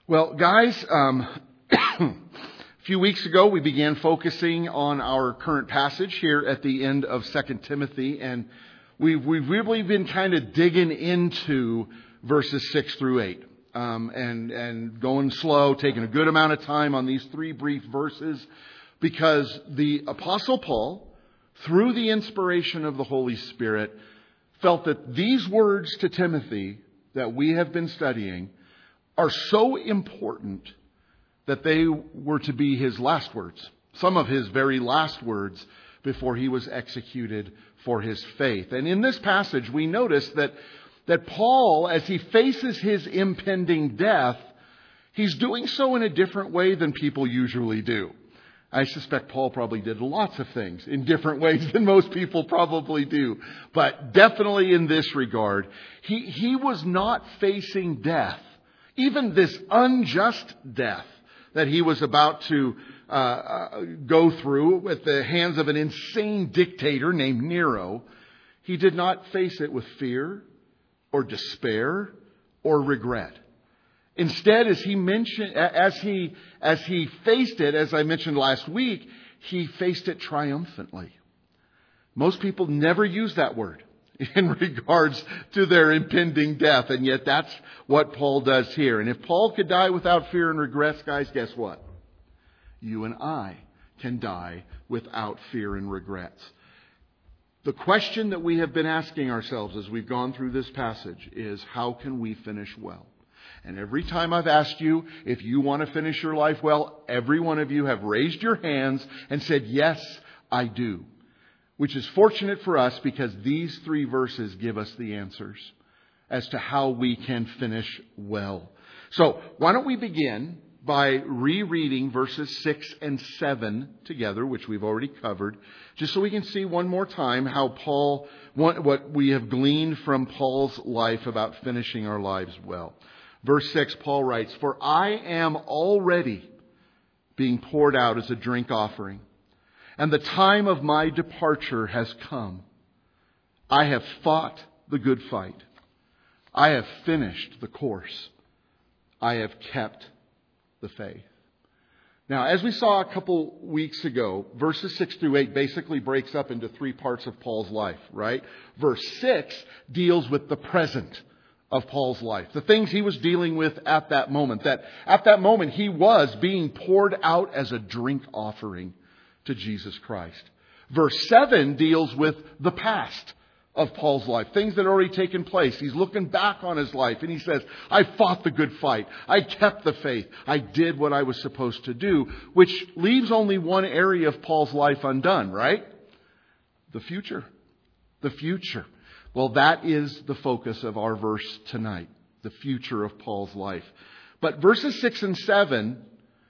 Well, guys, a few weeks ago we began focusing on our current passage here at the end of 2 Timothy, and we've really been kind of digging into verses 6 through 8, and going slow, taking a good amount of time on these three brief verses, because the Apostle Paul, through the inspiration of the Holy Spirit, felt that these words to Timothy that we have been studying are so important that they were to be his last words, some of his very last words before he was executed for his faith. And in this passage, we notice that Paul, as he faces his impending death, he's doing so in a different way than people usually do. I suspect Paul probably did lots of things in different ways than most people probably do. But definitely in this regard, he was not facing death, even this unjust death that he was about to go through at the hands of an insane dictator named Nero. He did not face it with fear or despair or regret. Instead, as he faced it, as I mentioned last week, he faced it triumphantly. Most people never use that word in regards to their impending death, and yet that's what Paul does here. And if Paul could die without fear and regrets, guys, guess what? You and I can die without fear and regrets. The question that we have been asking ourselves as we've gone through this passage is, how can we finish well? And every time I've asked you if you want to finish your life well, every one of you have raised your hands and said, yes, I do. Which is fortunate for us, because these three verses give us the answers as to how we can finish well. So why don't we begin by rereading verses 6 and 7 together, which we've already covered, just so we can see one more time how what we have gleaned from Paul's life about finishing our lives well. Verse 6, Paul writes, "For I am already being poured out as a drink offering, and the time of my departure has come. I have fought the good fight. I have finished the course. I have kept the faith." Now, as we saw a couple weeks ago, verses 6 through 8 basically breaks up into three parts of Paul's life, right? Verse 6 deals with the present of Paul's life, the things he was dealing with at that moment. That at that moment he was being poured out as a drink offering to Jesus Christ. Verse 7 deals with the past of Paul's life, things that had already taken place. He's looking back on his life and he says, I fought the good fight. I kept the faith. I did what I was supposed to do, which leaves only one area of Paul's life undone, right? The future. The future. Well, that is the focus of our verse tonight, the future of Paul's life. But verses 6 and 7,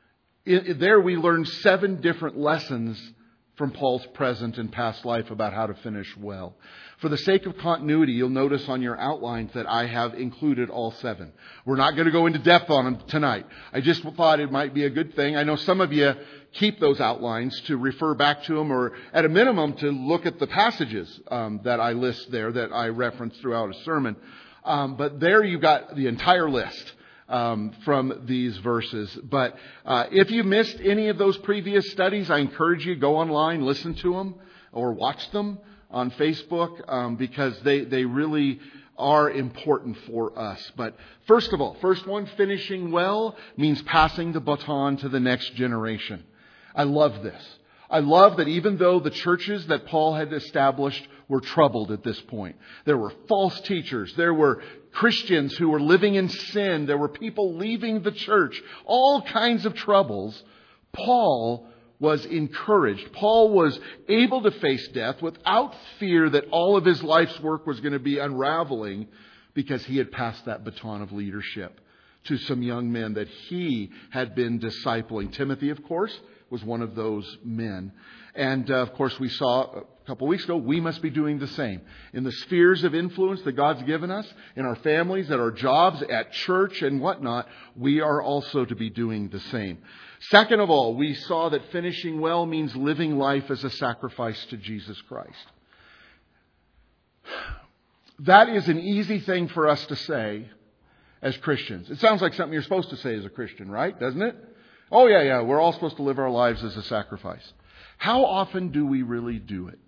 there we learn 7 different lessons from Paul's present and past life about how to finish well. For the sake of continuity, you'll notice on your outlines that I have included all 7. We're not going to go into depth on them tonight. I just thought it might be a good thing. I know some of you keep those outlines to refer back to them, or at a minimum to look at the passages that I list there, that I reference throughout a sermon. But there you got the entire list from these verses. But if you missed any of those previous studies, I encourage you, go online, listen to them, or watch them on Facebook, because they really are important for us. But first of all, first one, finishing well means passing the baton to the next generation. I love this. I love that even though the churches that Paul had established were troubled at this point, there were false teachers, there were Christians who were living in sin, there were people leaving the church, all kinds of troubles, Paul was encouraged. Paul was able to face death without fear that all of his life's work was going to be unraveling, because he had passed that baton of leadership to some young men that he had been discipling. Timothy, of course, was one of those men. And of course, we saw a couple weeks ago, we must be doing the same. In the spheres of influence that God's given us, in our families, at our jobs, at church and whatnot, we are also to be doing the same. Second of all, we saw that finishing well means living life as a sacrifice to Jesus Christ. That is an easy thing for us to say, as Christians? It sounds like something you're supposed to say as a Christian, right? Doesn't it? Oh, yeah. We're all supposed to live our lives as a sacrifice. How often do we really do it?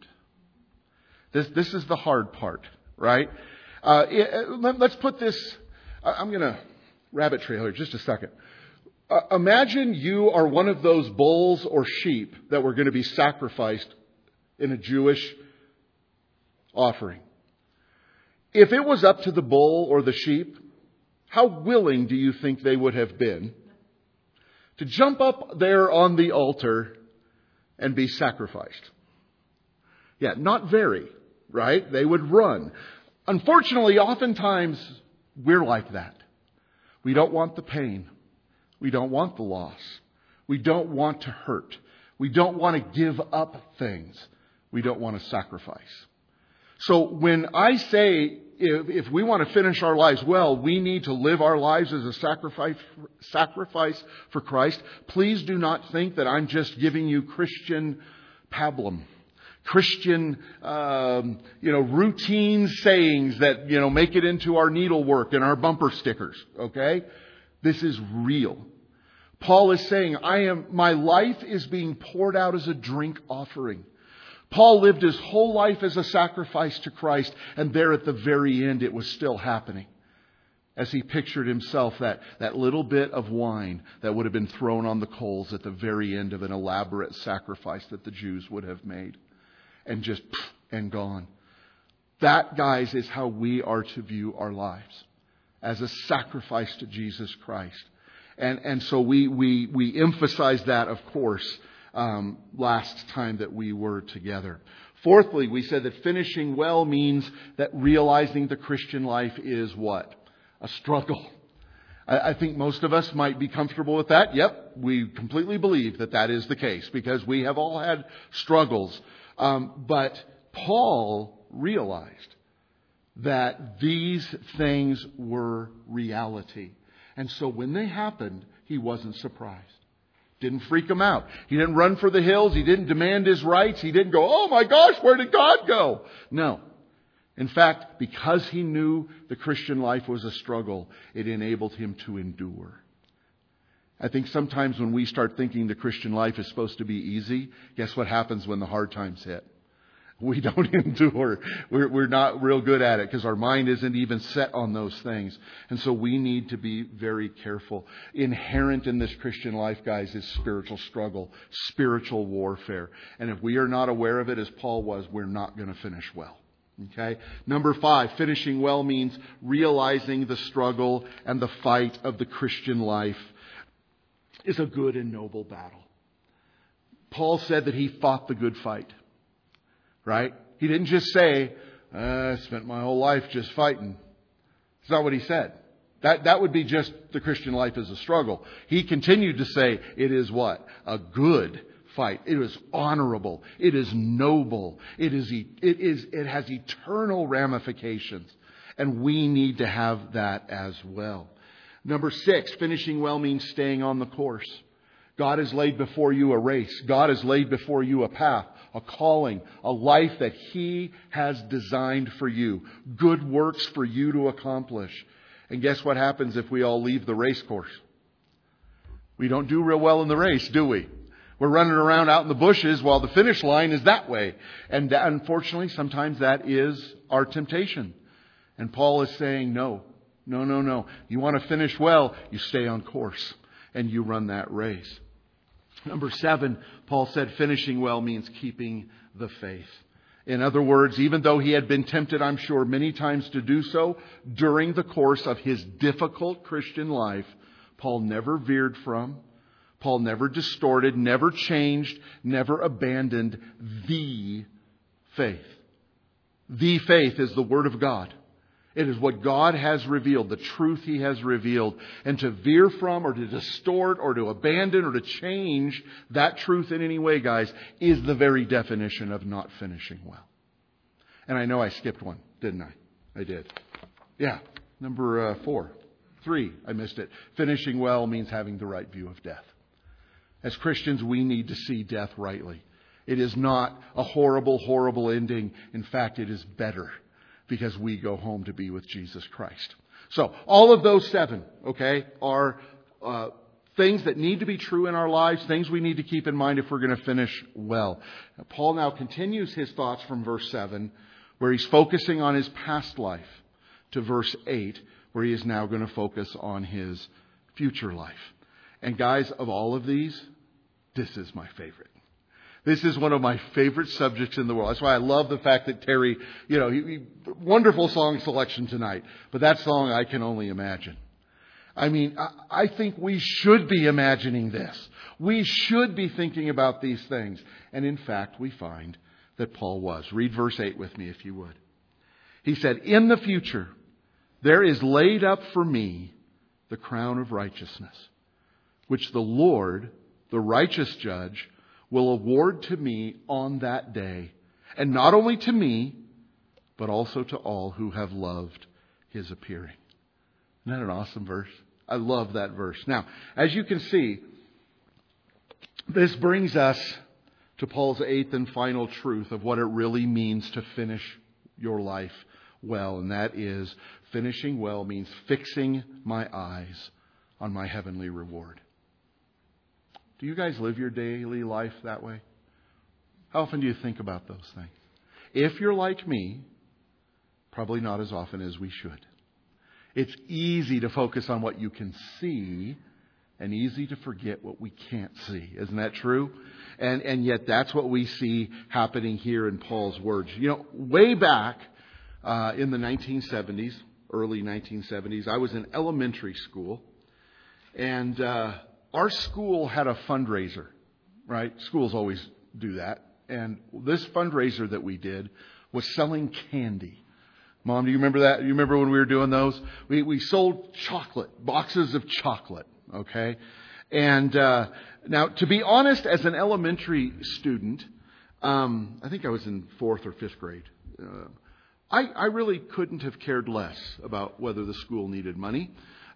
This is the hard part, right? Let's put this... I'm going to rabbit trail here just a second. Imagine you are one of those bulls or sheep that were going to be sacrificed in a Jewish offering. If it was up to the bull or the sheep, how willing do you think they would have been to jump up there on the altar and be sacrificed? Yeah, not very, right? They would run. Unfortunately, oftentimes we're like that. We don't want the pain. We don't want the loss. We don't want to hurt. We don't want to give up things. We don't want to sacrifice. So when I say if we want to finish our lives well, we need to live our lives as a sacrifice for Christ, please do not think that I'm just giving you Christian pablum. Christian, routine sayings that, make it into our needlework and our bumper stickers. Okay? This is real. Paul is saying, my life is being poured out as a drink offering. Paul lived his whole life as a sacrifice to Christ, and there at the very end it was still happening. As he pictured himself that little bit of wine that would have been thrown on the coals at the very end of an elaborate sacrifice that the Jews would have made. And gone. That, guys, is how we are to view our lives. As a sacrifice to Jesus Christ. And so we emphasize that, of course, last time that we were together. Fourthly, we said that finishing well means that realizing the Christian life is what? A struggle. I think most of us might be comfortable with that. Yep, we completely believe that is the case because we have all had struggles. But Paul realized that these things were reality. And so when they happened, he wasn't surprised. Didn't freak him out. He didn't run for the hills. He didn't demand his rights. He didn't go, oh my gosh, where did God go? No. In fact, because he knew the Christian life was a struggle, it enabled him to endure. I think sometimes when we start thinking the Christian life is supposed to be easy, guess what happens when the hard times hit? We don't endure. We're not real good at it because our mind isn't even set on those things. And so we need to be very careful. Inherent in this Christian life, guys, is spiritual struggle, spiritual warfare. And if we are not aware of it, as Paul was, we're not going to finish well. Okay? Number 5, finishing well means realizing the struggle and the fight of the Christian life is a good and noble battle. Paul said that he fought the good fight. Right? He didn't just say, I spent my whole life just fighting. It's not what he said. That would be just the Christian life as a struggle. He continued to say, it is what? A good fight. It is honorable. It is noble. It has eternal ramifications. And we need to have that as well. Number 6, finishing well means staying on the course. God has laid before you a race. God has laid before you a path, a calling, a life that He has designed for you. Good works for you to accomplish. And guess what happens if we all leave the race course? We don't do real well in the race, do we? We're running around out in the bushes while the finish line is that way. And unfortunately, sometimes that is our temptation. And Paul is saying, no. You want to finish well, you stay on course and you run that race. Number 7, Paul said finishing well means keeping the faith. In other words, even though he had been tempted, I'm sure, many times to do so, during the course of his difficult Christian life, Paul never veered from, Paul never distorted, never changed, never abandoned the faith. The faith is the Word of God. It is what God has revealed, the truth He has revealed. And to veer from or to distort or to abandon or to change that truth in any way, guys, is the very definition of not finishing well. And I know I skipped one, didn't I? I did. Yeah, number 3, I missed it. Finishing well means having the right view of death. As Christians, we need to see death rightly. It is not a horrible, horrible ending. In fact, it is better. Because we go home to be with Jesus Christ. So all of those 7, okay, are things that need to be true in our lives, things we need to keep in mind if we're going to finish well. Now, Paul now continues his thoughts from verse 7, where he's focusing on his past life, to verse 8, where he is now going to focus on his future life. And guys, of all of these, this is my favorite. This is one of my favorite subjects in the world. That's why I love the fact that Terry, wonderful song selection tonight. But that song, I Can Only Imagine. I mean, I think we should be imagining this. We should be thinking about these things. And in fact, we find that Paul was. Read verse 8 with me, if you would. He said, "In the future, there is laid up for me the crown of righteousness, which the Lord, the righteous judge, will award to me on that day. And not only to me, but also to all who have loved his appearing." Isn't that an awesome verse? I love that verse. Now, as you can see, this brings us to Paul's 8th and final truth of what it really means to finish your life well. And that is, finishing well means fixing my eyes on my heavenly reward. Do you guys live your daily life that way? How often do you think about those things? If you're like me, probably not as often as we should. It's easy to focus on what you can see and easy to forget what we can't see. Isn't that true? And yet that's what we see happening here in Paul's words. Way back in the 1970s, early 1970s, I was in elementary school. And our school had a fundraiser, right? Schools always do that. And this fundraiser that we did was selling candy. Mom, do you remember that? You remember when we were doing those? We sold chocolate, boxes of chocolate, okay? And now, to be honest, as an elementary student, I think I was in 4th or 5th grade, I really couldn't have cared less about whether the school needed money.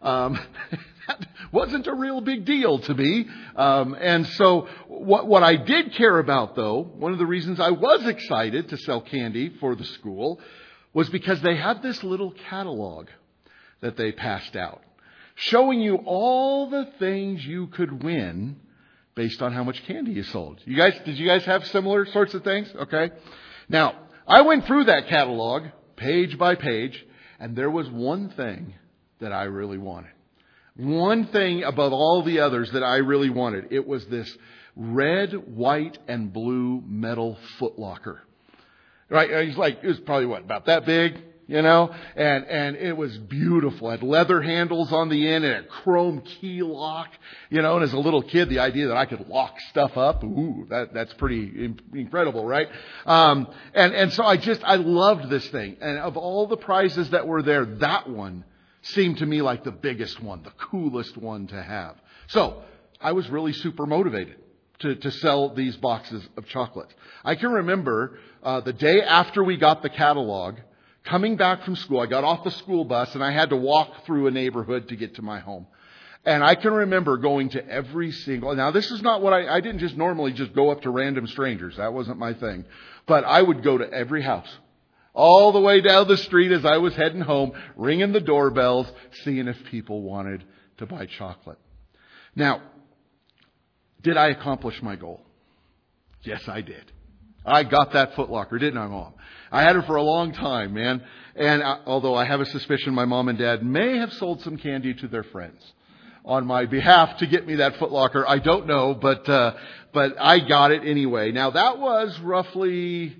That wasn't a real big deal to me. And so what I did care about, though, one of the reasons I was excited to sell candy for the school was because they had this little catalog that they passed out, showing you all the things you could win based on how much candy you sold. Did you guys have similar sorts of things? Okay. Now, I went through that catalog page by page, and there was one thing that I really wanted. One thing above all the others that I really wanted. It was this red, white, and blue metal footlocker. Right? It was probably about that big, and it was beautiful. It had leather handles on the end and a chrome key lock, and as a little kid, the idea that I could lock stuff up, that's pretty incredible, right? And so I loved this thing. And of all the prizes that were there, that one seemed to me like the biggest one, the coolest one to have. So I was really super motivated to sell these boxes of chocolates. I can remember the day after we got the catalog, coming back from school. I got off the school bus and I had to walk through a neighborhood to get to my home. And I can remember going to every single... Now, this is not what I didn't just normally just go up to random strangers. That wasn't my thing. But I would go to every house, all the way down the street as I was heading home, ringing the doorbells, seeing if people wanted to buy chocolate. Now, did I accomplish my goal? Yes, I did. I got that footlocker, didn't I, Mom? I had it for a long time, man. And although I have a suspicion my mom and dad may have sold some candy to their friends on my behalf to get me that footlocker, I don't know, but I got it anyway. Now, that was roughly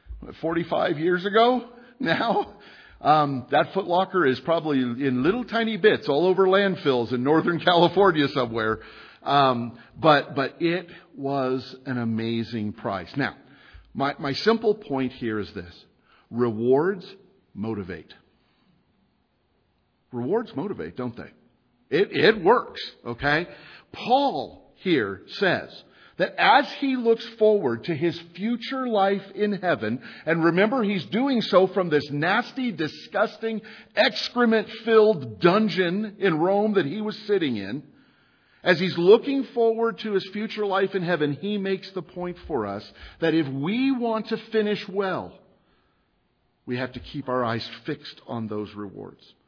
45 years ago now. That footlocker is probably in little tiny bits all over landfills in Northern California somewhere. But it was an amazing price. Now, my simple point here is this. Rewards motivate. Rewards motivate, don't they? It works, okay? Paul here says that as he looks forward to his future life in heaven, and remember he's doing so from this nasty, disgusting, excrement-filled dungeon in Rome that he was sitting in, as he's looking forward to his future life in heaven, he makes the point for us that if we want to finish well, we have to keep our eyes fixed on those rewards.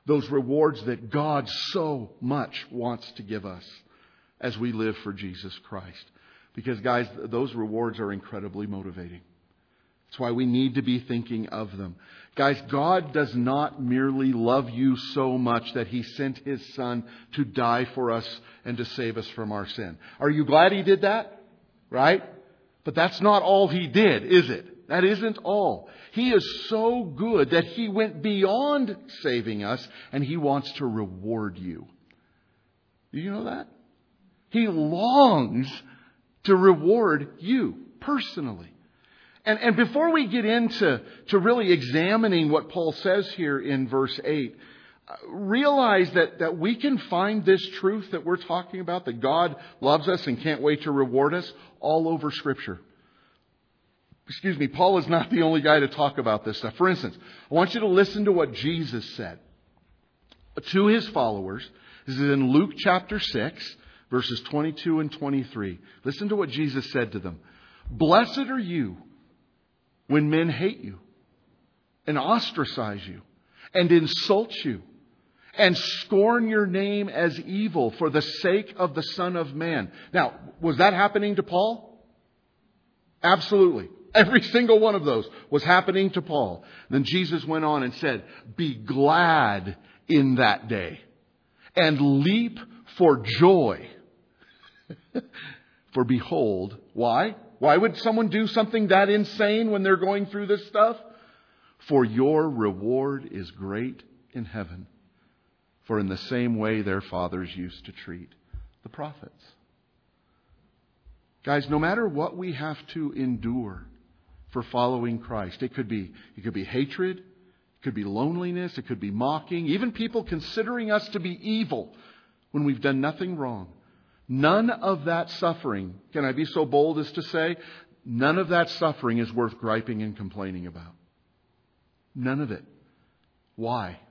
those rewards that God so much wants to give us as we live for Jesus Christ. Because, guys, those rewards are incredibly motivating. That's why we need to be thinking of them. Guys, God does not merely love you so much that He sent His Son to die for us and to save us from our sin. Are you glad He did that? Right? But that's not all He did, is it? That isn't all. He is so good that He went beyond saving us, and He wants to reward you. Do you know that? He longs to reward you personally. And before we get into really examining what Paul says here in verse 8, realize that we can find this truth that we're talking about, that God loves us and can't wait to reward us, all over Scripture. Paul is not the only guy to talk about this stuff. For instance, I want you to listen to what Jesus said to His followers. This is in Luke chapter 6, verses 22 and 23. Listen to what Jesus said to them. Blessed are you when men hate you and ostracize you and insult you and scorn your name as evil for the sake of the Son of Man. Now, was that happening to Paul? Absolutely. Every single one of those was happening to Paul. Then Jesus went on and said, be glad in that day and leap for joy. For behold, why? Why would someone do something that insane when they're going through this stuff? For your reward is great in heaven. For in the same way their fathers used to treat the prophets. Guys, no matter what we have to endure for following Christ, it could be hatred, it could be loneliness, it could be mocking, even people considering us to be evil when we've done nothing wrong. None of that suffering, can I be so bold as to say, none of that suffering is worth griping and complaining about. None of it. Why?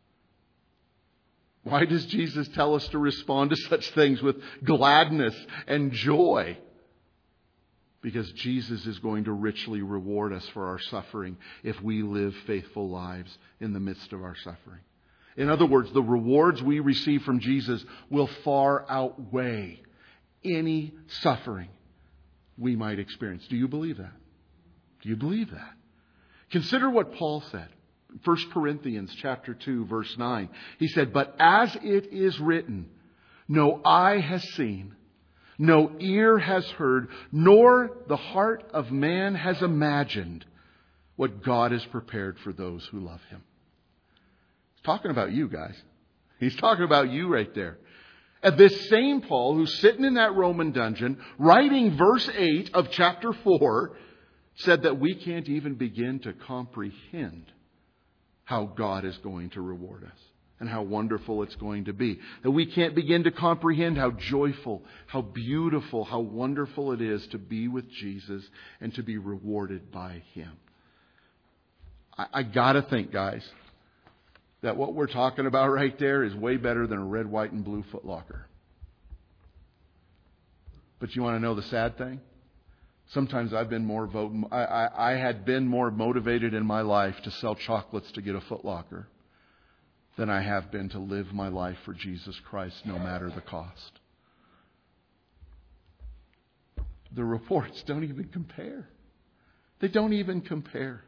Why does Jesus tell us to respond to such things with gladness and joy? Because Jesus is going to richly reward us for our suffering if we live faithful lives in the midst of our suffering. In other words, the rewards we receive from Jesus will far outweigh any suffering we might experience. Do you believe that? Do you believe that? Consider what Paul said. 1 Corinthians chapter 2, verse 9. He said, but as it is written, no eye has seen, no ear has heard, nor the heart of man has imagined what God has prepared for those who love Him. He's talking about you, guys. He's talking about you right there. And this same Paul, who's sitting in that Roman dungeon, writing verse 8 of chapter 4, said that we can't even begin to comprehend how God is going to reward us and how wonderful it's going to be. That we can't begin to comprehend how joyful, how beautiful, how wonderful it is to be with Jesus and to be rewarded by Him. I gotta think, guys, that what we're talking about right there is way better than a red, white, and blue Foot Locker. But you want to know the sad thing? Sometimes I had been more motivated in my life to sell chocolates to get a Foot Locker than I have been to live my life for Jesus Christ, no matter the cost. The reports don't even compare. They don't even compare.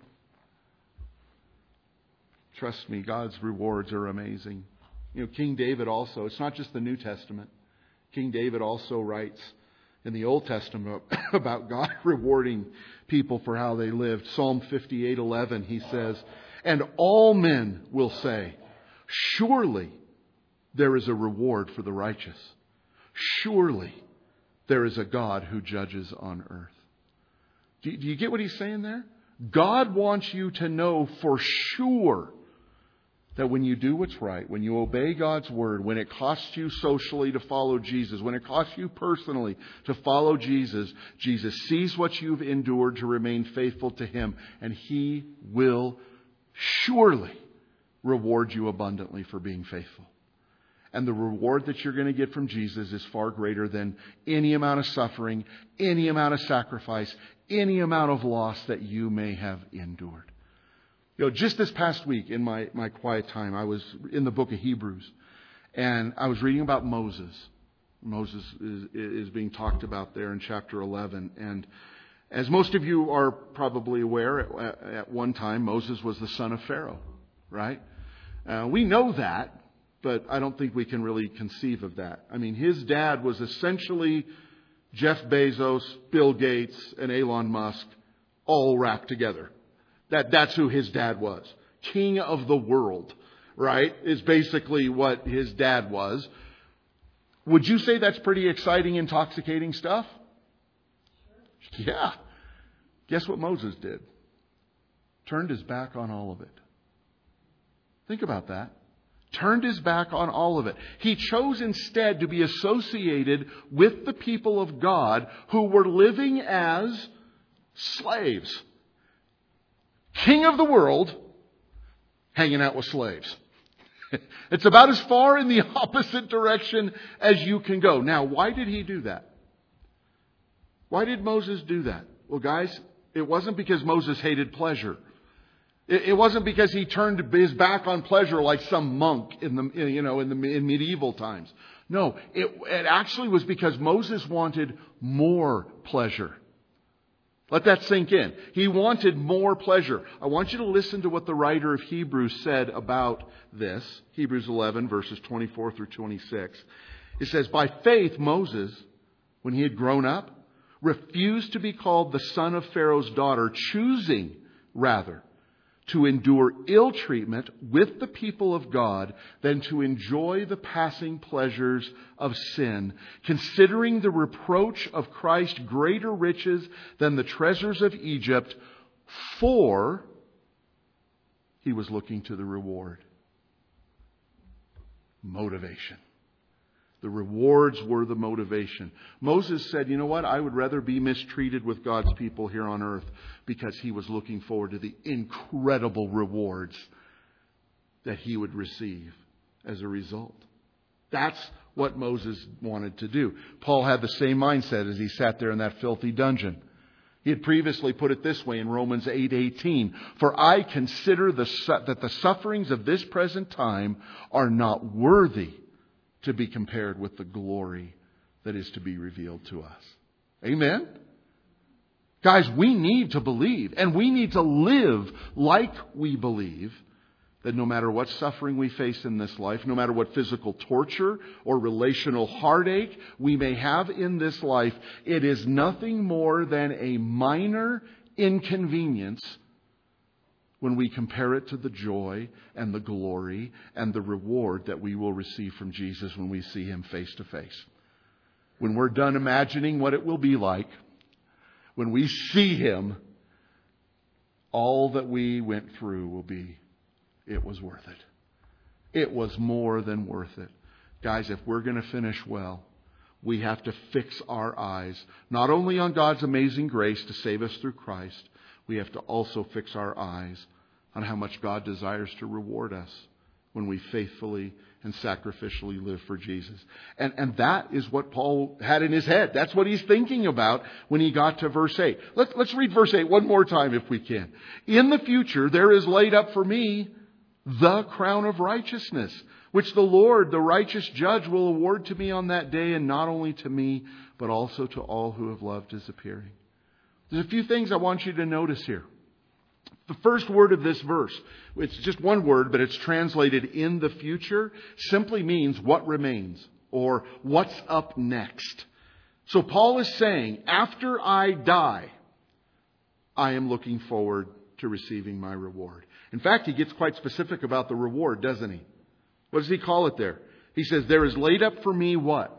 Trust me, God's rewards are amazing. You know, King David also, it's not just the New Testament. King David also writes in the Old Testament about God rewarding people for how they lived. Psalm 58:11, he says, and all men will say, surely there is a reward for the righteous. Surely there is a God who judges on earth. Do you get what he's saying there? God wants you to know for sure that when you do what's right, when you obey God's word, when it costs you socially to follow Jesus, when it costs you personally to follow Jesus, Jesus sees what you've endured to remain faithful to Him, and He will surely reward you abundantly for being faithful. And the reward that you're going to get from Jesus is far greater than any amount of suffering, any amount of sacrifice, any amount of loss that you may have endured. Just this past week in my quiet time, I was in the book of Hebrews, and I was reading about Moses. Moses is being talked about there in chapter 11. And as most of you are probably aware, at one time, Moses was the son of Pharaoh, right? We know that, but I don't think we can really conceive of that. I mean, his dad was essentially Jeff Bezos, Bill Gates, and Elon Musk all wrapped together. That's who his dad was. King of the world, right, is basically what his dad was. Would you say that's pretty exciting, intoxicating stuff? Yeah. Guess what Moses did? Turned his back on all of it. Think about that. Turned his back on all of it. He chose instead to be associated with the people of God who were living as slaves. King of the world, hanging out with slaves. It's about as far in the opposite direction as you can go. Now, why did he do that? Why did Moses do that? Well, guys, it wasn't because Moses hated pleasure. It wasn't because he turned his back on pleasure like some monk in medieval times. No, it actually was because Moses wanted more pleasure. Let that sink in. He wanted more pleasure. I want you to listen to what the writer of Hebrews said about this. Hebrews 11, verses 24 through 26. It says, by faith, Moses, when he had grown up, refused to be called the son of Pharaoh's daughter, choosing, rather, to endure ill treatment with the people of God than to enjoy the passing pleasures of sin, considering the reproach of Christ greater riches than the treasures of Egypt, for he was looking to the reward. Motivation. The rewards were the motivation. Moses said, you know what? I would rather be mistreated with God's people here on earth, because he was looking forward to the incredible rewards that he would receive as a result. That's what Moses wanted to do. Paul had the same mindset as he sat there in that filthy dungeon. He had previously put it this way in Romans 8:18, for I consider that the sufferings of this present time are not worthy to be compared with the glory that is to be revealed to us. Amen? Guys, we need to believe, and we need to live like we believe, that no matter what suffering we face in this life, no matter what physical torture or relational heartache we may have in this life, it is nothing more than a minor inconvenience when we compare it to the joy and the glory and the reward that we will receive from Jesus when we see him face to face. When we're done imagining what it will be like, when we see him, all that we went through will be, it was worth it. It was more than worth it. Guys, if we're going to finish well, we have to fix our eyes not only on God's amazing grace to save us through Christ, we have to also fix our eyes on how much God desires to reward us when we faithfully and sacrificially live for Jesus. And that is what Paul had in his head. That's what he's thinking about when he got to verse 8. Let's read verse 8 one more time if we can. In the future there is laid up for me the crown of righteousness, which the Lord, the righteous judge, will award to me on that day, and not only to me, but also to all who have loved his appearing. There's a few things I want you to notice here. The first word of this verse, it's just one word, but it's translated in the future, simply means what remains or what's up next. So Paul is saying, after I die, I am looking forward to receiving my reward. In fact, he gets quite specific about the reward, doesn't he? What does he call it there? He says, there is laid up for me what?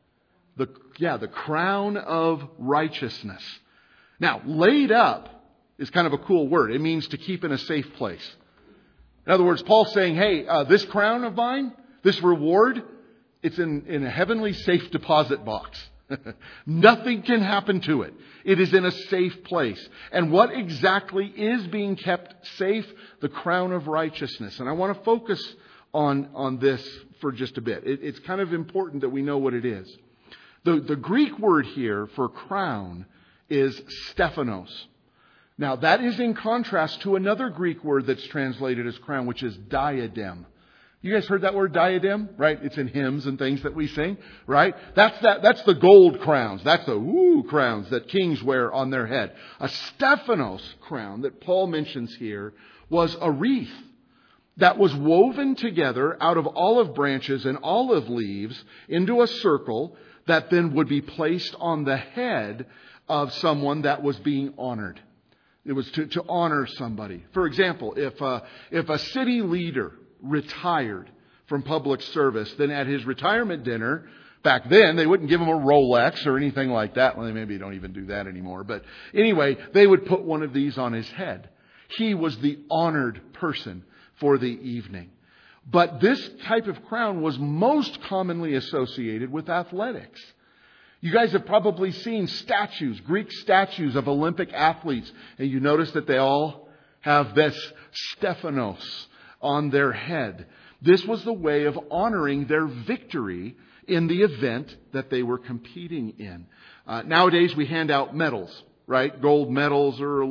The crown of righteousness. Now, laid up is kind of a cool word. It means to keep in a safe place. In other words, Paul's saying, hey, this crown of mine, this reward, it's in a heavenly safe deposit box. Nothing can happen to it. It is in a safe place. And what exactly is being kept safe? The crown of righteousness. And I want to focus on this for just a bit. It's kind of important that we know what it is. The Greek word here for crown is Stephanos. Now that is in contrast to another Greek word that's translated as crown, which is diadem. You guys heard that word diadem, right? It's in hymns and things that we sing, right? That's the gold crowns. That's the crowns that kings wear on their head. A Stephanos crown that Paul mentions here was a wreath that was woven together out of olive branches and olive leaves into a circle that then would be placed on the head of someone that was being honored. It was to honor somebody. For example, if a city leader retired from public service, then at his retirement dinner, back then they wouldn't give him a Rolex or anything like that. Well, they maybe don't even do that anymore. But anyway, they would put one of these on his head. He was the honored person for the evening. But this type of crown was most commonly associated with athletics. You guys have probably seen statues, Greek statues of Olympic athletes. And you notice that they all have this Stephanos on their head. This was the way of honoring their victory in the event that they were competing in. Nowadays we hand out medals, right? Gold medals or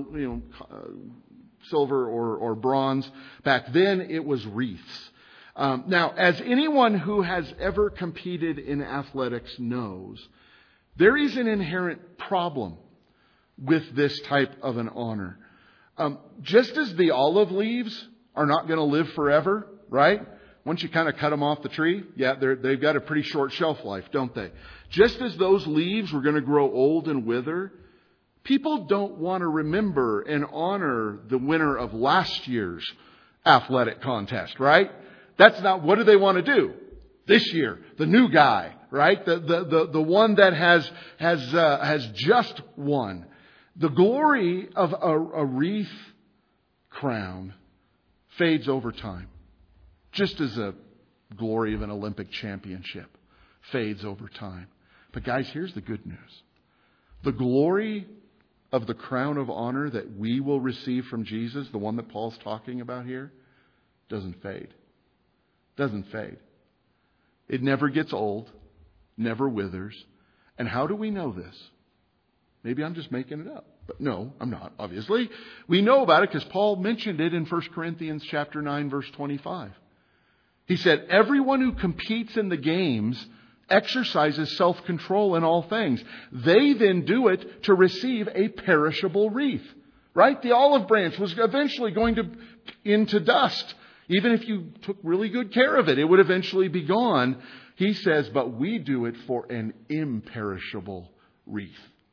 silver or bronze. Back then it was wreaths. Now, as anyone who has ever competed in athletics knows, there is an inherent problem with this type of an honor. Just as the olive leaves are not going to live forever, right? Once you kind of cut them off the tree, they've got a pretty short shelf life, don't they? Just as those leaves were going to grow old and wither, people don't want to remember and honor the winner of last year's athletic contest, right? That's not, what do they want to do? This year, the new guy, right? The one that has just won. The glory of a wreath crown fades over time. Just as the glory of an Olympic championship fades over time. But guys, here's the good news. The glory of the crown of honor that we will receive from Jesus, the one that Paul's talking about here, doesn't fade. Doesn't fade. It never gets old, never withers. And how do we know this? Maybe I'm just making it up. But no, I'm not, obviously. We know about it because Paul mentioned it in 1 Corinthians chapter 9, verse 25. He said, everyone who competes in the games exercises self-control in all things. They then do it to receive a perishable wreath. Right? The olive branch was eventually going into dust. Even if you took really good care of it, it would eventually be gone. He says, but we do it for an imperishable wreath.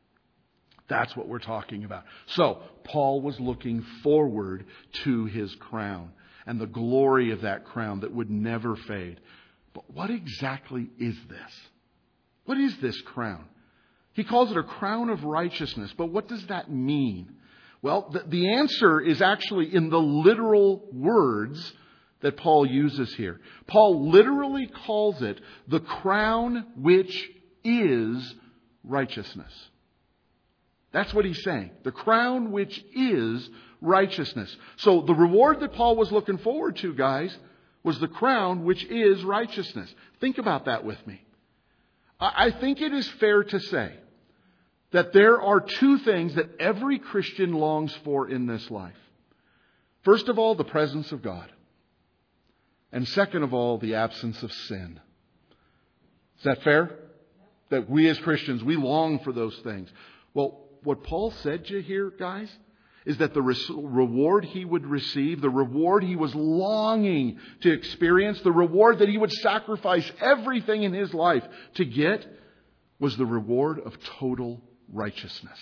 That's what we're talking about. So, Paul was looking forward to his crown and the glory of that crown that would never fade. But what exactly is this? What is this crown? He calls it a crown of righteousness. But what does that mean? Well, the answer is actually in the literal words that Paul uses here. Paul literally calls it the crown which is righteousness. That's what he's saying. The crown which is righteousness. So the reward that Paul was looking forward to, guys, was the crown which is righteousness. Think about that with me. I think it is fair to say that there are two things that every Christian longs for in this life. First of all, the presence of God. And second of all, the absence of sin. Is that fair? That we as Christians, we long for those things. Well, what Paul said to you here, guys, is that the reward he would receive, the reward he was longing to experience, the reward that he would sacrifice everything in his life to get, was the reward of total righteousness.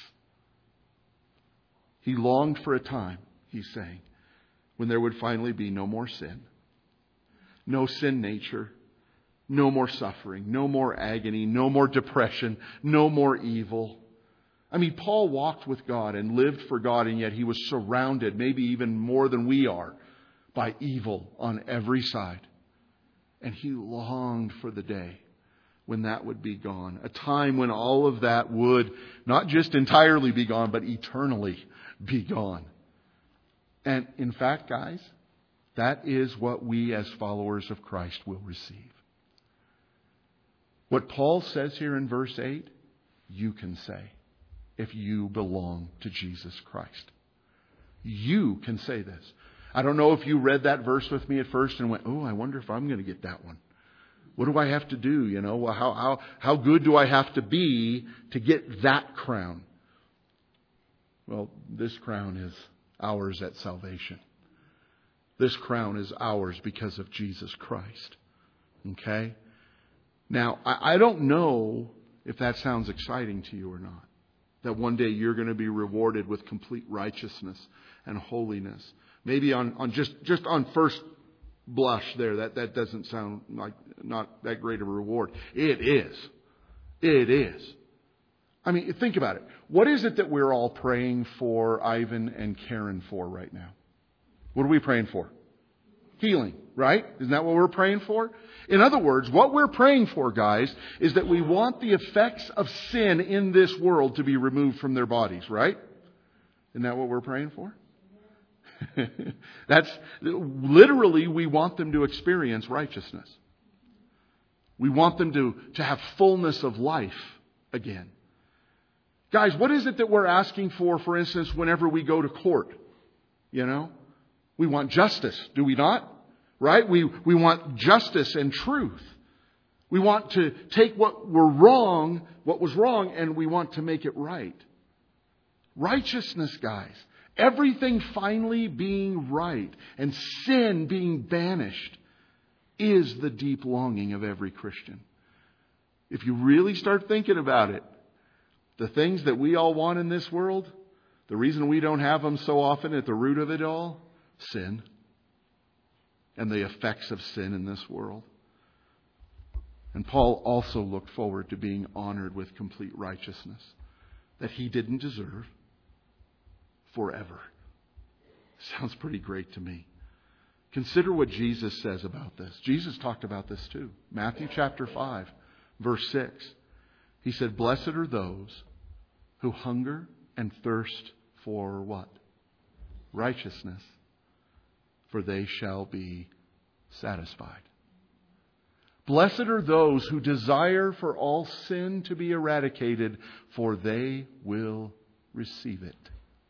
He longed for a time, he's saying, when there would finally be no more sin, no sin nature, no more suffering, no more agony, no more depression, no more evil. I mean, Paul walked with God and lived for God, and yet he was surrounded, maybe even more than we are, by evil on every side. And he longed for the day when that would be gone. A time when all of that would not just entirely be gone, but eternally be gone. And in fact, guys, that is what we as followers of Christ will receive. What Paul says here in verse 8, you can say if you belong to Jesus Christ. You can say this. I don't know if you read that verse with me at first and went, oh, I wonder if I'm going to get that one. What do I have to do? You know, well, how good do I have to be to get that crown? Well, this crown is ours at salvation. This crown is ours because of Jesus Christ. Okay? Now, I don't know if that sounds exciting to you or not. That one day you're going to be rewarded with complete righteousness and holiness. Maybe on just on first blush there, that doesn't sound like not that great of a reward. It is. It is. I mean, think about it. What is it that we're all praying for Ivan and Karen for right now? What are we praying for? Healing, right? Isn't that what we're praying for? In other words, what we're praying for, guys, is that we want the effects of sin in this world to be removed from their bodies, right? Isn't that what we're praying for? That's literally, we want them to experience righteousness. We want them to have fullness of life again. Guys, what is it that we're asking for instance, whenever we go to court? You know? We want justice, do we not? Right? We want justice and truth. We want to take what was wrong, and we want to make it right. Righteousness, guys. Everything finally being right and sin being banished is the deep longing of every Christian. If you really start thinking about it, the things that we all want in this world, the reason we don't have them so often at the root of it all, sin. And the effects of sin in this world. And Paul also looked forward to being honored with complete righteousness that he didn't deserve forever. Sounds pretty great to me. Consider what Jesus says about this. Jesus talked about this too. Matthew chapter 5, verse 6. He said, "Blessed are those who hunger and thirst for" what? Righteousness. "For they shall be satisfied." Blessed are those who desire for all sin to be eradicated, for they will receive it.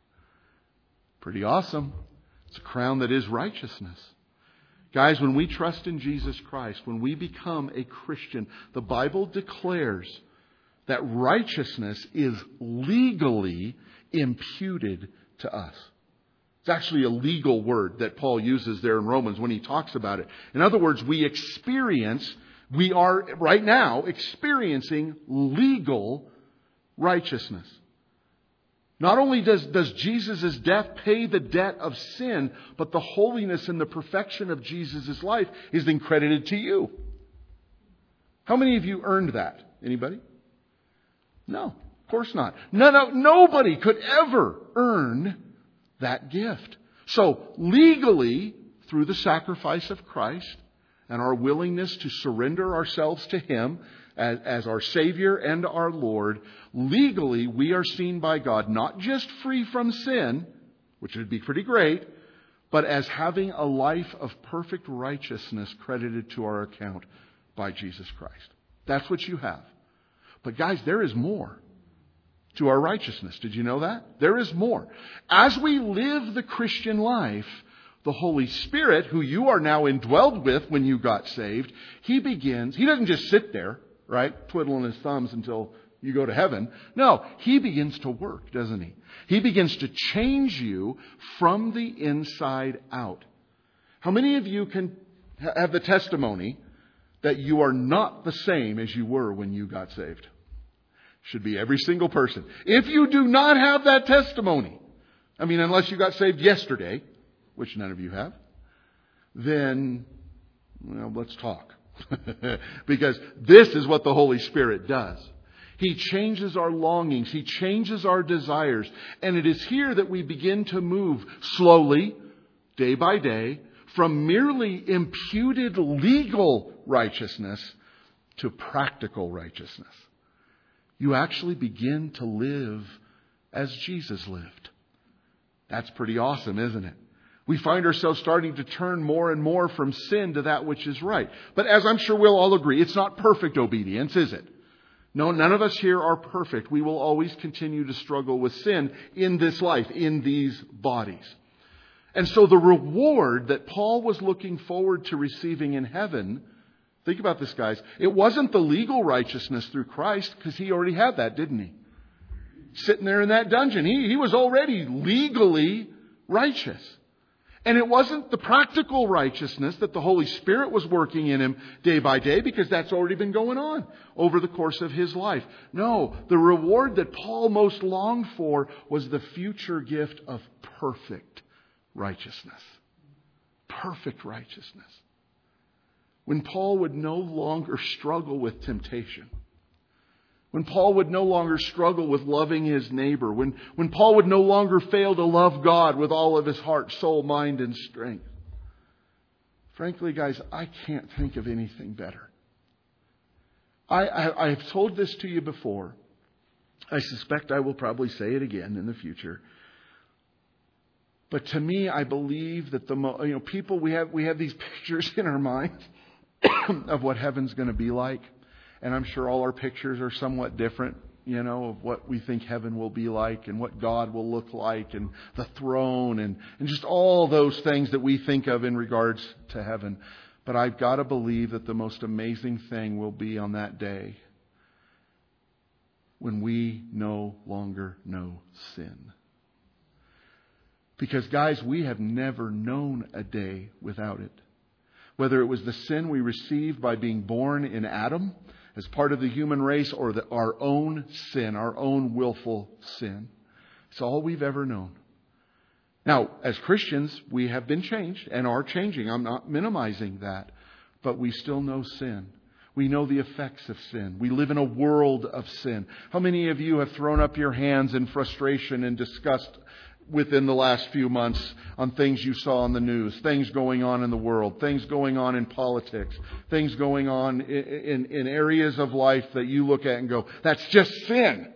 Pretty awesome. It's a crown that is righteousness. Guys, when we trust in Jesus Christ, when we become a Christian, the Bible declares that righteousness is legally imputed to us. It's actually a legal word that Paul uses there in Romans when he talks about it. In other words, we are right now experiencing legal righteousness. Not only does Jesus' death pay the debt of sin, but the holiness and the perfection of Jesus' life is then credited to you. How many of you earned that? Anybody? No, of course not. Nobody could ever earn that gift. So legally, through the sacrifice of Christ and our willingness to surrender ourselves to Him as our Savior and our Lord, legally we are seen by God not just free from sin, which would be pretty great, but as having a life of perfect righteousness credited to our account by Jesus Christ. That's what you have. But guys, there is more to our righteousness. Did you know that? There is more. As we live the Christian life, the Holy Spirit, who you are now indwelled with when you got saved, He doesn't just sit there, right, twiddling His thumbs until you go to heaven. No, He begins to work, doesn't He? He begins to change you from the inside out. How many of you can have the testimony that you are not the same as you were when you got saved? Should be every single person. If you do not have that testimony, unless you got saved yesterday, which none of you have, then, let's talk. Because this is what the Holy Spirit does. He changes our longings. He changes our desires. And it is here that we begin to move slowly, day by day, from merely imputed legal righteousness to practical righteousness. You actually begin to live as Jesus lived. That's pretty awesome, isn't it? We find ourselves starting to turn more and more from sin to that which is right. But as I'm sure we'll all agree, it's not perfect obedience, is it? No, none of us here are perfect. We will always continue to struggle with sin in this life, in these bodies. And so the reward that Paul was looking forward to receiving in heaven, think about this, guys. It wasn't the legal righteousness through Christ, because he already had that, didn't he? Sitting there in that dungeon, he was already legally righteous. And it wasn't the practical righteousness that the Holy Spirit was working in him day by day, because that's already been going on over the course of his life. No, the reward that Paul most longed for was the future gift of perfect righteousness. Perfect righteousness. When Paul would no longer struggle with temptation. When Paul would no longer struggle with loving his neighbor. When Paul would no longer fail to love God with all of his heart, soul, mind, and strength. Frankly, guys, I can't think of anything better. I've told this to you before. I suspect I will probably say it again in the future. But to me, I believe that people, we have these pictures in our minds of what heaven's going to be like. And I'm sure all our pictures are somewhat different, of what we think heaven will be like and what God will look like and the throne and just all those things that we think of in regards to heaven. But I've got to believe that the most amazing thing will be on that day when we no longer know sin. Because, guys, we have never known a day without it. Whether it was the sin we received by being born in Adam as part of the human race, or our own sin, our own willful sin. It's all we've ever known. Now, as Christians, we have been changed and are changing. I'm not minimizing that. But we still know sin. We know the effects of sin. We live in a world of sin. How many of you have thrown up your hands in frustration and disgust within the last few months on things you saw on the news, things going on in the world, things going on in politics, things going on in areas of life that you look at and go, that's just sin.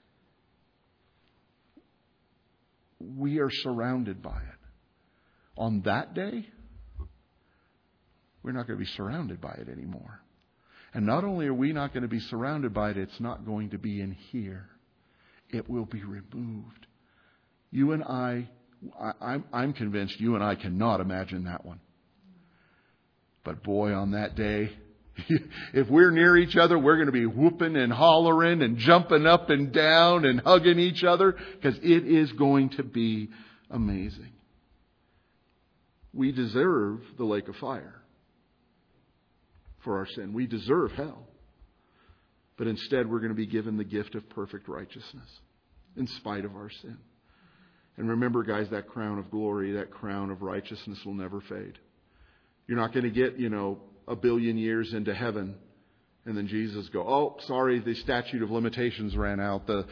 We are surrounded by it. On that day, we're not going to be surrounded by it anymore. And not only are we not going to be surrounded by it, it's not going to be in here. It will be removed. You and I'm convinced you and I cannot imagine that one. But boy, on that day, if we're near each other, we're going to be whooping and hollering and jumping up and down and hugging each other, because it is going to be amazing. We deserve the lake of fire for our sin. We deserve hell. But instead, we're going to be given the gift of perfect righteousness in spite of our sin. And remember, guys, that crown of glory, that crown of righteousness will never fade. You're not going to get, a billion years into heaven and then Jesus go, oh, sorry, the statute of limitations ran out. The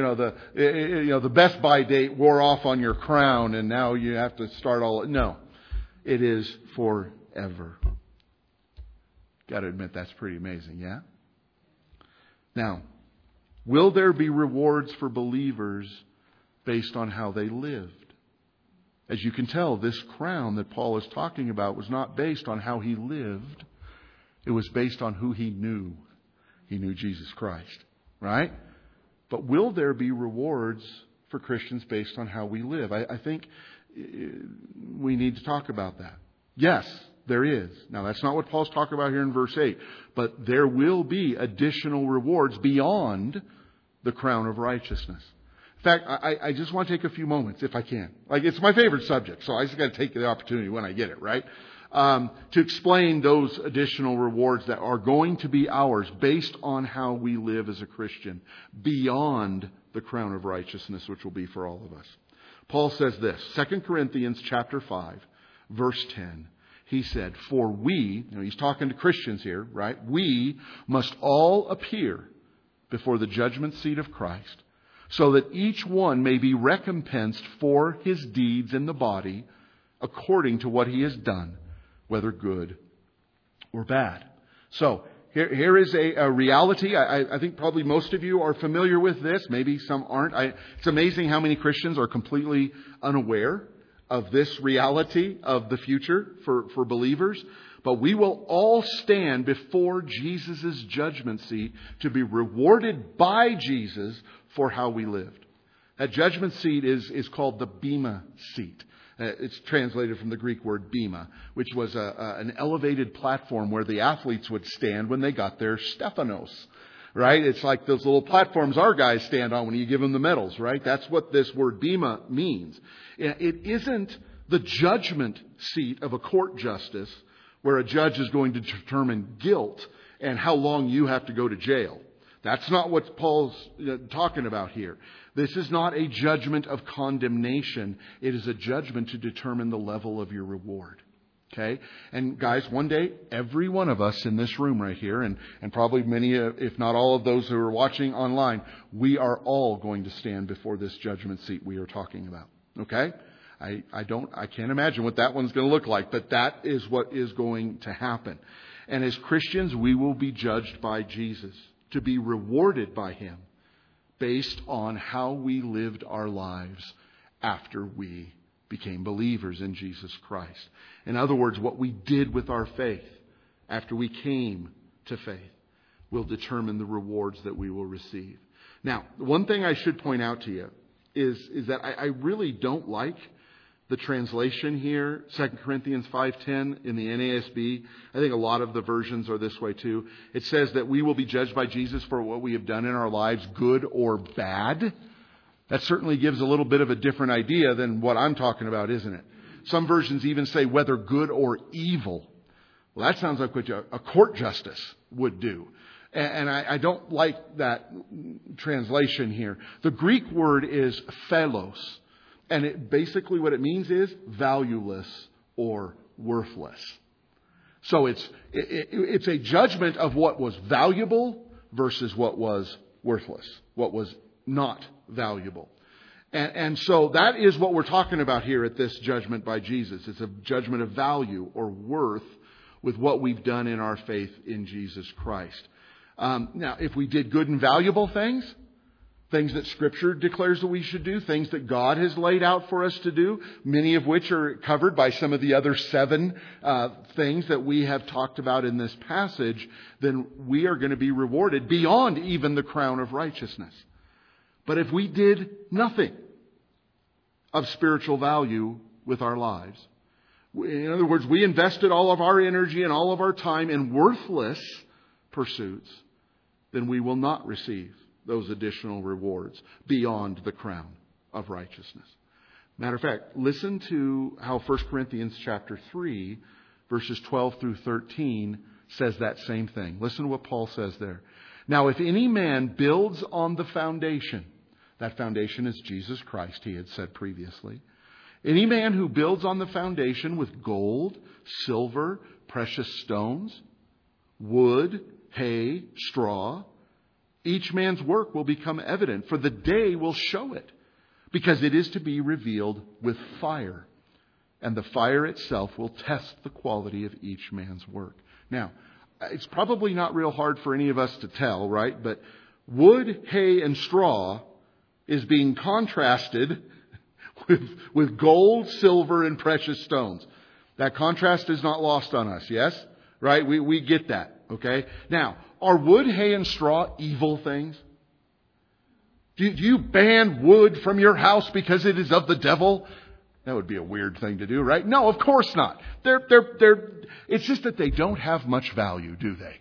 Best Buy date wore off on your crown and now you have to start all. No, it is forever. Got to admit, that's pretty amazing, yeah? Now, will there be rewards for believers based on how they lived? As you can tell, this crown that Paul is talking about was not based on how he lived. It was based on who he knew. He knew Jesus Christ, right? But will there be rewards for Christians based on how we live? I think we need to talk about that. Yes, there is. Now, that's not what Paul's talking about here in verse 8. But there will be additional rewards beyond the crown of righteousness. In fact, I just want to take a few moments, if I can. It's my favorite subject, so I just got to take the opportunity when I get it, right? To explain those additional rewards that are going to be ours based on how we live as a Christian, beyond the crown of righteousness, which will be for all of us. Paul says this, 2 Corinthians chapter 5, verse 10. He said, for we, he's talking to Christians here, right? We must all appear before the judgment seat of Christ, so that each one may be recompensed for his deeds in the body according to what he has done, whether good or bad. So here is a reality. I think probably most of you are familiar with this. Maybe some aren't. It's amazing how many Christians are completely unaware of this reality of the future for believers. But we will all stand before Jesus' judgment seat to be rewarded by Jesus for how we lived. That judgment seat is called the Bema seat. It's translated from the Greek word bema, which was an elevated platform where the athletes would stand when they got their Stephanos. Right? It's like those little platforms our guys stand on when you give them the medals, right? That's what this word bema means. It isn't the judgment seat of a court justice where a judge is going to determine guilt and how long you have to go to jail. That's not what Paul's talking about here. This is not a judgment of condemnation. It is a judgment to determine the level of your reward. Okay? And guys, one day, every one of us in this room right here, and probably many, if not all of those who are watching online, we are all going to stand before this judgment seat we are talking about. Okay? I can't imagine what that one's going to look like, but that is what is going to happen. And as Christians, we will be judged by Jesus, to be rewarded by Him based on how we lived our lives after we became believers in Jesus Christ. In other words, what we did with our faith after we came to faith will determine the rewards that we will receive. Now, one thing I should point out to you is that I really don't like the translation here, 2 Corinthians 5:10 in the NASB. I think a lot of the versions are this way too. It says that we will be judged by Jesus for what we have done in our lives, good or bad. That certainly gives a little bit of a different idea than what I'm talking about, isn't it? Some versions even say whether good or evil. Well, that sounds like what a court justice would do. And I don't like that translation here. The Greek word is phelos. And basically what it means is valueless or worthless. So it's a judgment of what was valuable versus what was worthless, what was not valuable. And so that is what we're talking about here at this judgment by Jesus. It's a judgment of value or worth with what we've done in our faith in Jesus Christ. Now, if we did good and valuable things that Scripture declares that we should do, things that God has laid out for us to do, many of which are covered by some of the other 7 things that we have talked about in this passage, then we are going to be rewarded beyond even the crown of righteousness. But if we did nothing of spiritual value with our lives, in other words, we invested all of our energy and all of our time in worthless pursuits, then we will not receive those additional rewards beyond the crown of righteousness. Matter of fact, listen to how 1 Corinthians chapter 3, verses 12 through 13 says that same thing. Listen to what Paul says there. Now, if any man builds on the foundation, that foundation is Jesus Christ, he had said previously. Any man who builds on the foundation with gold, silver, precious stones, wood, hay, straw, each man's work will become evident, for the day will show it, because it is to be revealed with fire. And the fire itself will test the quality of each man's work. Now, it's probably not real hard for any of us to tell, right? But wood, hay, and straw is being contrasted with gold, silver, and precious stones. That contrast is not lost on us, yes? Right? We get that, okay? Now, are wood, hay, and straw evil things? Do you ban wood from your house because it is of the devil? That would be a weird thing to do, right? No, of course not. It's just that they don't have much value, do they?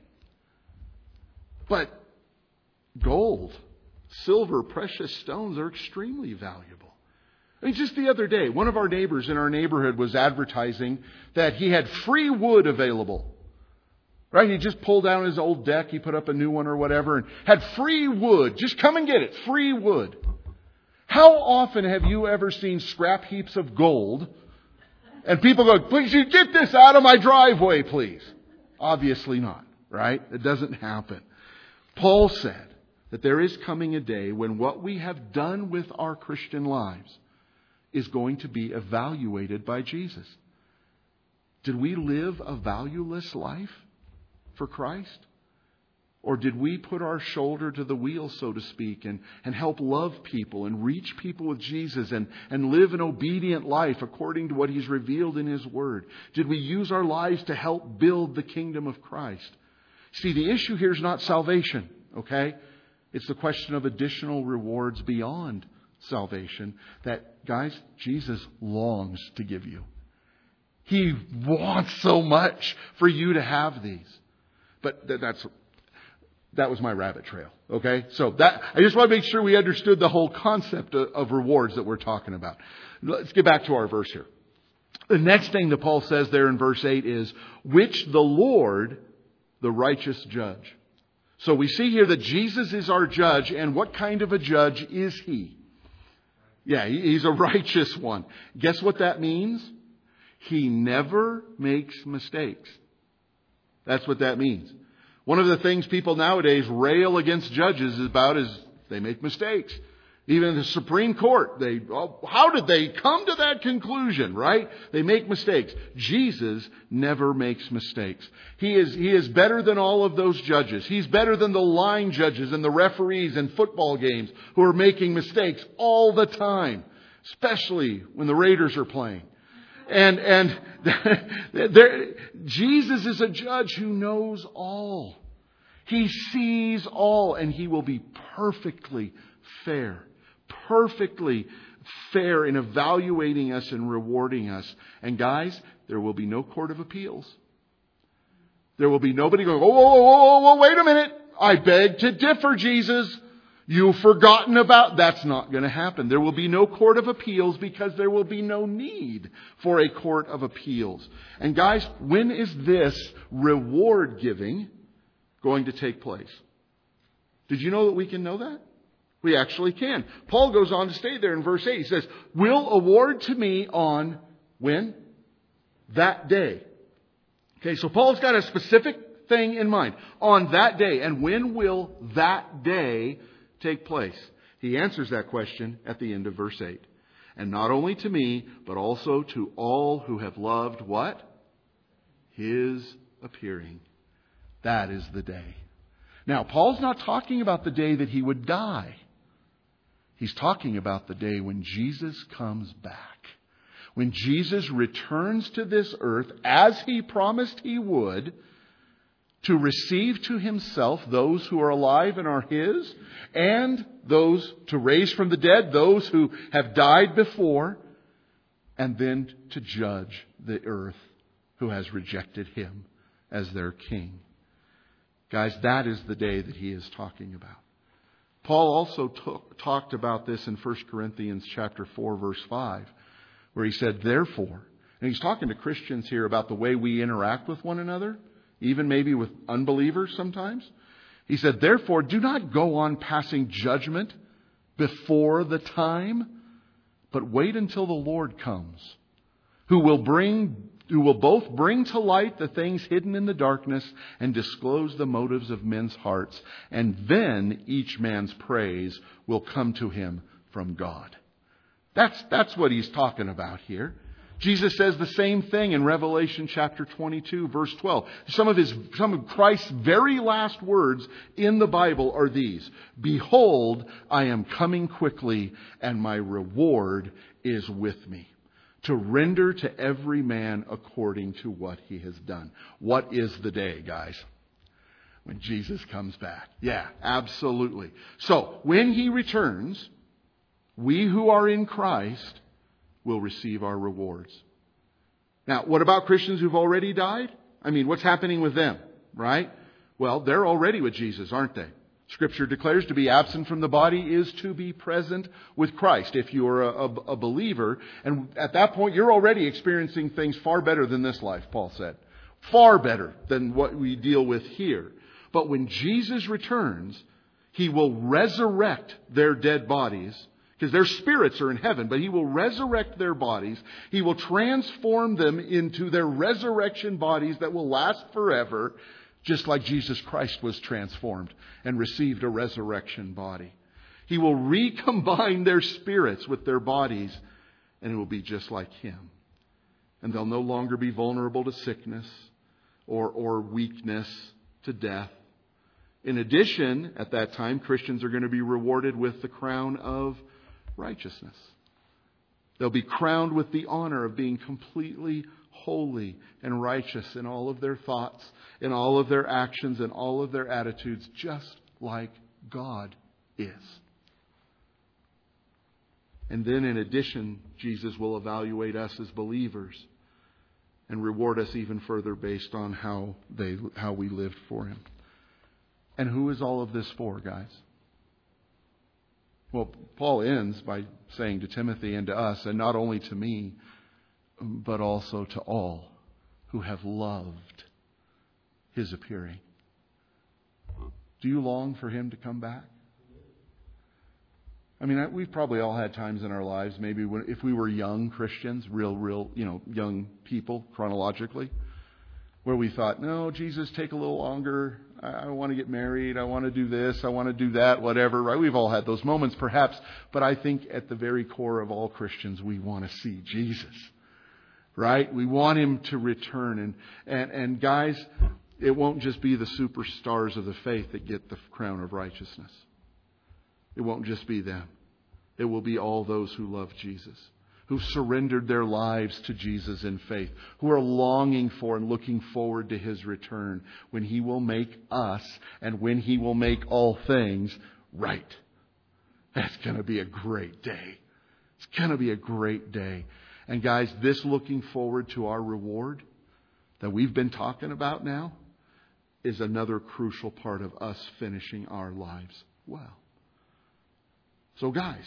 But gold, silver, precious stones are extremely valuable. I mean, just the other day, one of our neighbors in our neighborhood was advertising that he had free wood available. Right? He just pulled down his old deck, he put up a new one or whatever, and had free wood. Just come and get it. Free wood. How often have you ever seen scrap heaps of gold and people go, please, you get this out of my driveway, please? Obviously not, right? It doesn't happen. Paul said that there is coming a day when what we have done with our Christian lives is going to be evaluated by Jesus. Did we live a valueless life for Christ? Or did we put our shoulder to the wheel, so to speak, and help love people and reach people with Jesus and live an obedient life according to what He's revealed in His Word? Did we use our lives to help build the kingdom of Christ? See, the issue here is not salvation, okay? It's the question of additional rewards beyond salvation that, guys, Jesus longs to give you. He wants so much for you to have these. But that was my rabbit trail. Okay? So I just want to make sure we understood the whole concept of rewards that we're talking about. Let's get back to our verse here. The next thing that Paul says there in verse 8 is, which the Lord, the righteous judge. So we see here that Jesus is our judge, and what kind of a judge is He? Yeah, He's a righteous one. Guess what that means? He never makes mistakes. That's what that means. One of the things people nowadays rail against judges about is they make mistakes. Even the Supreme Court, how did they come to that conclusion, right? They make mistakes. Jesus never makes mistakes. He is better than all of those judges. He's better than the line judges and the referees in football games who are making mistakes all the time, especially when the Raiders are playing. And Jesus is a judge who knows all. He sees all, and He will be perfectly fair. Perfectly fair in evaluating us and rewarding us. And guys, there will be no court of appeals. There will be nobody going, oh, wait a minute. I beg to differ, Jesus. You've forgotten about... That's not going to happen. There will be no court of appeals because there will be no need for a court of appeals. And guys, when is this reward giving going to take place? Did you know that we can know that? We actually can. Paul goes on to state there in verse 8. He says, will award to me on when? That day. Okay, so Paul's got a specific thing in mind. On that day. And when will that day take place? He answers that question at the end of verse 8. And not only to me, but also to all who have loved what? His appearing. That is the day. Now, Paul's not talking about the day that He would die. He's talking about the day when Jesus comes back. When Jesus returns to this earth as He promised He would, to receive to Himself those who are alive and are His, and those to raise from the dead, those who have died before, and then to judge the earth who has rejected Him as their King. Guys, that is the day that He is talking about. Paul also talked about this in 1 Corinthians chapter 4, verse 5, where he said, therefore, and he's talking to Christians here about the way we interact with one another, even maybe with unbelievers sometimes. He said, therefore, do not go on passing judgment before the time, but wait until the Lord comes, who will both bring to light the things hidden in the darkness and disclose the motives of men's hearts. And then each man's praise will come to him from God. That's what he's talking about here. Jesus says the same thing in Revelation chapter 22, verse 12. Some of Christ's very last words in the Bible are these. Behold, I am coming quickly, and my reward is with me, to render to every man according to what he has done. What is the day, guys? When Jesus comes back. Yeah, absolutely. So, when He returns, we who are in Christ will receive our rewards. Now, what about Christians who've already died? I mean, what's happening with them, right? Well, they're already with Jesus, aren't they? Scripture declares to be absent from the body is to be present with Christ if you are a believer. And at that point, you're already experiencing things far better than this life, Paul said. Far better than what we deal with here. But when Jesus returns, He will resurrect their dead bodies, because their spirits are in heaven, but He will resurrect their bodies. He will transform them into their resurrection bodies that will last forever, just like Jesus Christ was transformed and received a resurrection body. He will recombine their spirits with their bodies, and it will be just like Him. And they'll no longer be vulnerable to sickness or weakness, to death. In addition, at that time, Christians are going to be rewarded with the crown of righteousness. They'll be crowned with the honor of being completely holy and righteous in all of their thoughts, in all of their actions, and all of their attitudes, just like God is. And then in addition, Jesus will evaluate us as believers and reward us even further based on how we lived for Him. And who is all of this for, guys? Well, Paul ends by saying to Timothy and to us, and not only to me, but also to all who have loved His appearing. Do you long for Him to come back? I mean, we've probably all had times in our lives, maybe if we were young Christians, real, young people chronologically, where we thought, no, Jesus, take a little longer. I want to get married. I want to do this. I want to do that, whatever, right? We've all had those moments, perhaps. But I think at the very core of all Christians, we want to see Jesus, right? We want Him to return. And guys, it won't just be the superstars of the faith that get the crown of righteousness. It won't just be them. It will be all those who love Jesus, who've surrendered their lives to Jesus in faith, who are longing for and looking forward to His return when He will make us and when He will make all things right. That's going to be a great day. It's going to be a great day. And guys, this looking forward to our reward that we've been talking about now is another crucial part of us finishing our lives well. So guys,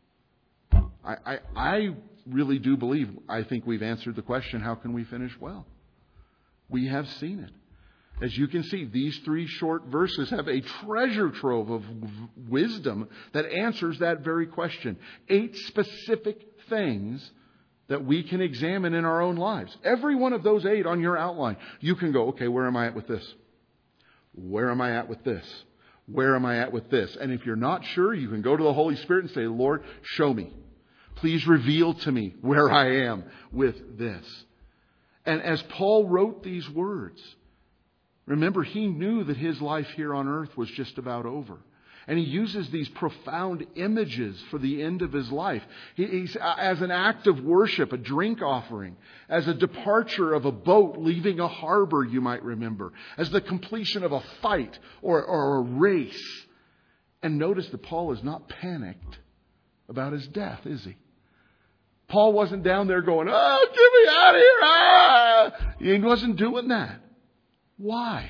I really do believe, I think we've answered the question, how can we finish well? We have seen it. As you can see, these 3 short verses have a treasure trove of wisdom that answers that very question. 8 specific things that we can examine in our own lives. Every one of those 8 on your outline, you can go, okay, where am I at with this? Where am I at with this? Where am I at with this? And if you're not sure, you can go to the Holy Spirit and say, Lord, show me. Please reveal to me where I am with this. And as Paul wrote these words, remember, he knew that his life here on earth was just about over. And he uses these profound images for the end of his life. He's as an act of worship, a drink offering, as a departure of a boat leaving a harbor, you might remember, as the completion of a fight or a race. And notice that Paul is not panicked about his death, is he? Paul wasn't down there going, oh, get me out of here. Ah! He wasn't doing that. Why?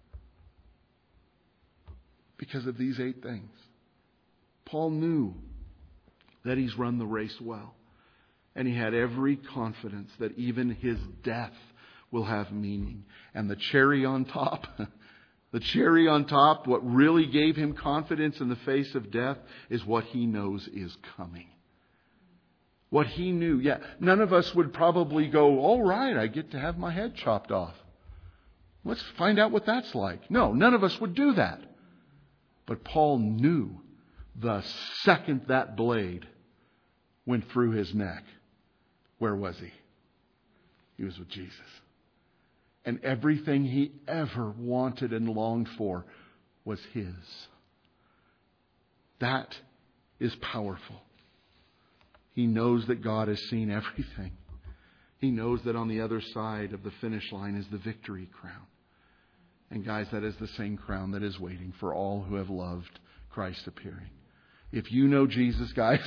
Because of these 8 things. Paul knew that he's run the race well. And he had every confidence that even his death will have meaning. And the cherry on top, what really gave him confidence in the face of death is what he knows is coming. What he knew. Yeah, none of us would probably go, all right, I get to have my head chopped off. Let's find out what that's like. No, none of us would do that. But Paul knew the second that blade went through his neck, where was he? He was with Jesus. And everything he ever wanted and longed for was his. That is powerful. He knows that God has seen everything. He knows that on the other side of the finish line is the victory crown. And guys, that is the same crown that is waiting for all who have loved Christ appearing. If you know Jesus, guys,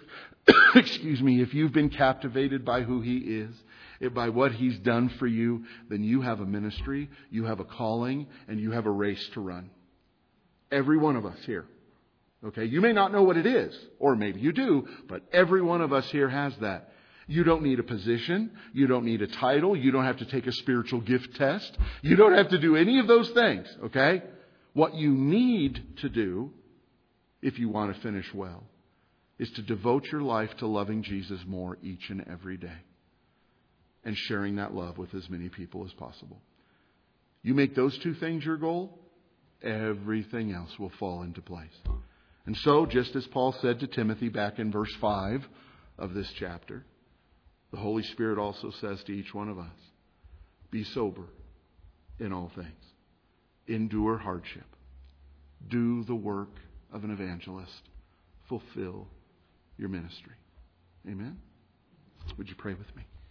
if you've been captivated by who He is, by what He's done for you, then you have a ministry, you have a calling, and you have a race to run. Every one of us here. Okay, you may not know what it is, or maybe you do, but every one of us here has that. You don't need a position. You don't need a title. You don't have to take a spiritual gift test. You don't have to do any of those things, okay? What you need to do, if you want to finish well, is to devote your life to loving Jesus more each and every day and sharing that love with as many people as possible. You make those 2 things your goal, everything else will fall into place. And so, just as Paul said to Timothy back in verse 5 of this chapter, the Holy Spirit also says to each one of us, be sober in all things. Endure hardship. Do the work of an evangelist. Fulfill your ministry. Amen? Would you pray with me?